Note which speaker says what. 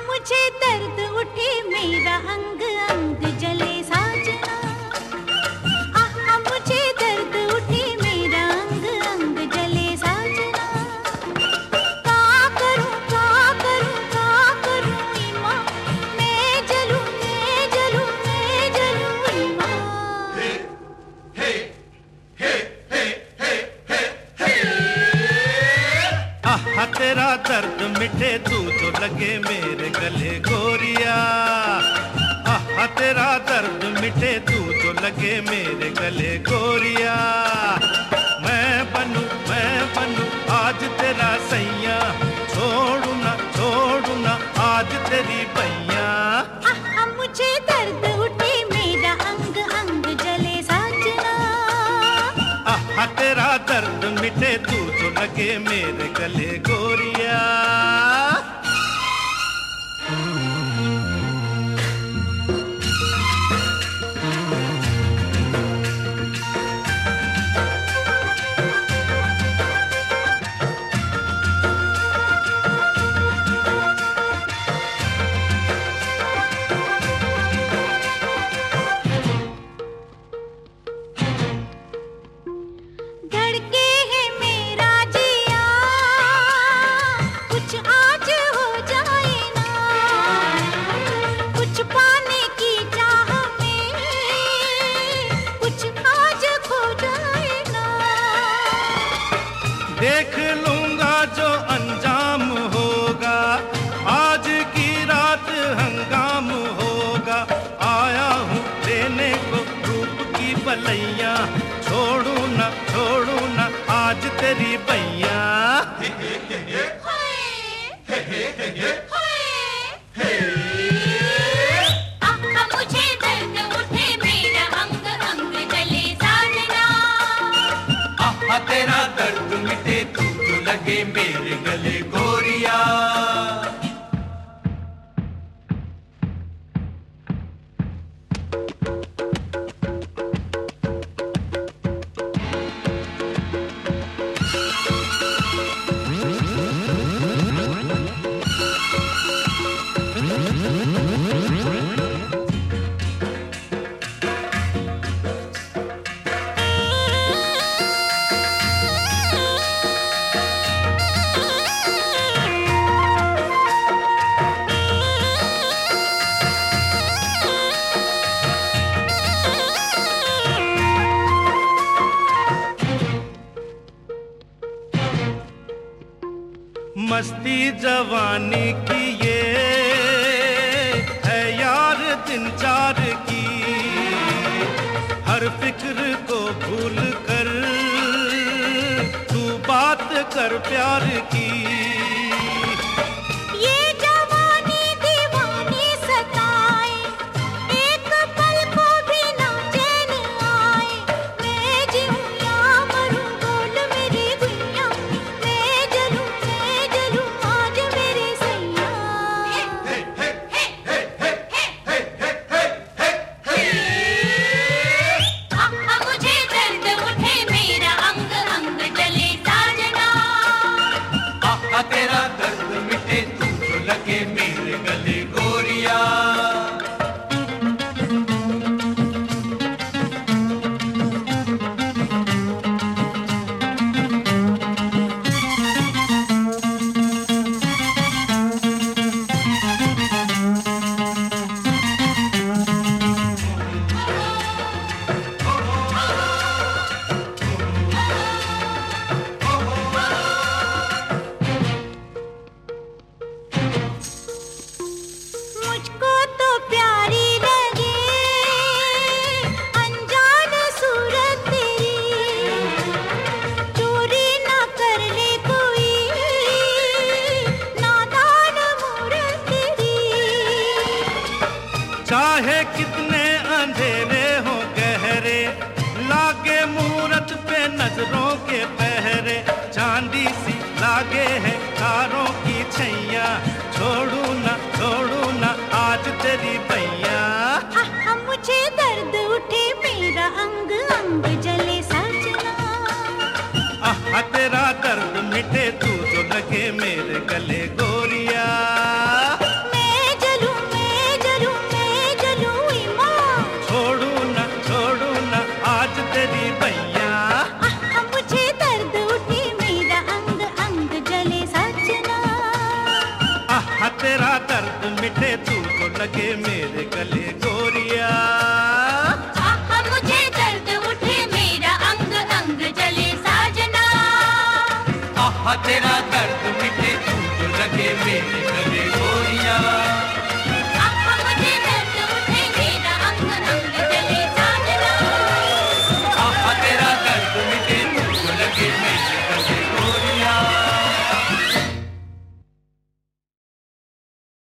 Speaker 1: मुझे दर्द उठे मेरा अंग अंग जले साजना। आहा मुझे दर्द उठे मेरा अंग अंग जले साजना। का करूं का करूं का करूं ईमा, मैं जलूं मैं जलूं मैं जलूं ईमा।
Speaker 2: हे हे हे हे हे हे आहा तेरा दर्द मिटे तू जो लगे मेरे गले गोरिया। आहा तेरा दर्द मिटे तू जो लगे मेरे गले गोरिया। मैं बनूं आज तेरा सैया, छोड़ू ना आज तेरी बैया।
Speaker 1: आहा मुझे दर्द उठे मेरा अंग अंग जले साजना।
Speaker 2: आहा तेरा दर्द मिटे तू जो लगे मेरे गले गोरिया।
Speaker 1: धड़के है मेरा जिया, कुछ आज हो जाए ना। कुछ पाने की चाह में कुछ आज खो जाए ना।
Speaker 2: देख लूंगा जो अंजाम होगा, आज की रात हंगाम होगा। आया हूँ लेने को रूप की बलैया, छोड़ू ना आज तेरी बैया।
Speaker 1: आहा मुझे दर्द उठे मेरा अंग अंग जले साजना।
Speaker 2: आहा तेरा दर्द मिटे तू जो लगे मेरे गले गोरिया। मस्ती जवानी की ये है यार दिन चार की। हर फिक्र को भूल कर तू बात कर प्यार की।
Speaker 1: ये जवानी दीवानी सताए, एक पल को भी ना चैन आए। मैं जीऊं या मरूं बोल मेरी गुइया, मैं जलूं आज मेरे सैया। आहा मुझे दर्द उठे मेरा अंग अंग जले साजना।
Speaker 2: आहा तेरा दर्द मिटे तू जो लगे मेरे गले गोरिया।
Speaker 1: मुझको तो प्यारी लगे अनजान सूरत तेरी। चोरी ना कर ले कोई नादान मूरत तेरी।
Speaker 2: चाहे कितने अंधेरे हो गहरे, लागे मूरत पे नजरों के पहरे। चांदी सी लागे है कारों की छैया, छोड़ू ना आज तेरी बैया।
Speaker 1: आहा मुझे दर्द उठे मेरा अंग अंग जले साजना।
Speaker 2: आहा तेरा दर्द मिटे तू जो लगे मेरे गले गोरिया।
Speaker 1: मैं
Speaker 2: तेरा दर्द मिटे तू तो लगे मेरे गले गोरिया।